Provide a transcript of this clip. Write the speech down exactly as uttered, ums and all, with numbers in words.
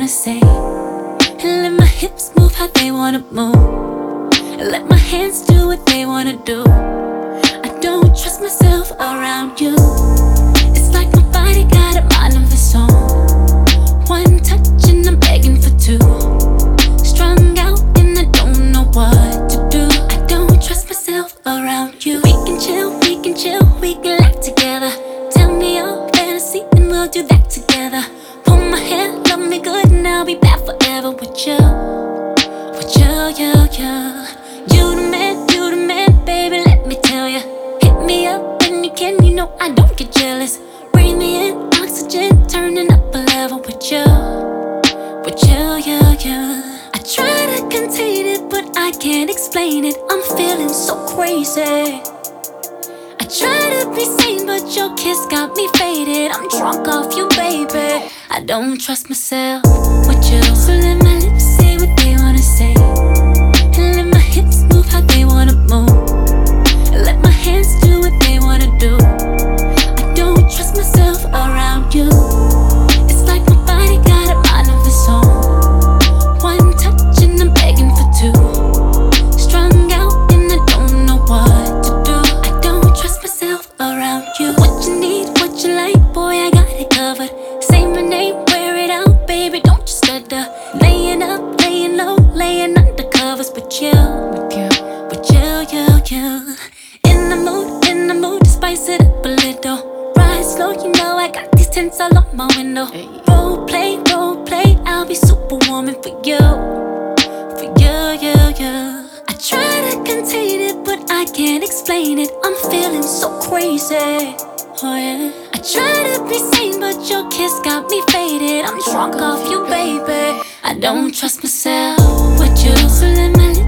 wanna say, and let my hips move how they wanna move, and let my hands do what they wanna do. I don't trust myself around you. It's like my body got a mind of its own. One touch and I'm begging for two. Strung out and I don't know what to do. I don't trust myself around you. We can chill, we can chill, we can laugh together. Tell me your fantasy and we'll do that together. Pull my hair, love me good and I'll be back forever with you. With you, you, you. You the man, you the man, baby, let me tell ya. Hit me up when you can, you know I don't get jealous. Breathe me in, oxygen, turning up a level with you. With you, you, you. I try to contain it, but I can't explain it. I'm feeling so crazy. I try to be sane, but your kiss got me faded. I'm drunk off you, baby. I don't trust myself with you. So let my lips say what they wanna say, and let my hips move how they wanna move, and let my hands do what they wanna do. I don't trust myself around you. It's like my body got a mind of its own. One touch and I'm begging for two. Strung out and I don't know what to do. I don't trust myself around you. What you need, what you like, boy, I got it covered. Say my name, wear it out, baby, don't you stutter. Laying up, laying low, laying under covers with you. With you, with you, you, you. In the mood, in the mood to spice it up a little. Ride slow, you know I got these tints all on my window. Role play, role play, I'll be superwoman for you. For you, you, you. I try to contain it, but I can't explain it. I'm feeling so crazy. Oh yeah. I try to be sane, but your kiss got me faded. I'm drunk off you, baby. I don't trust myself with you. So let my lips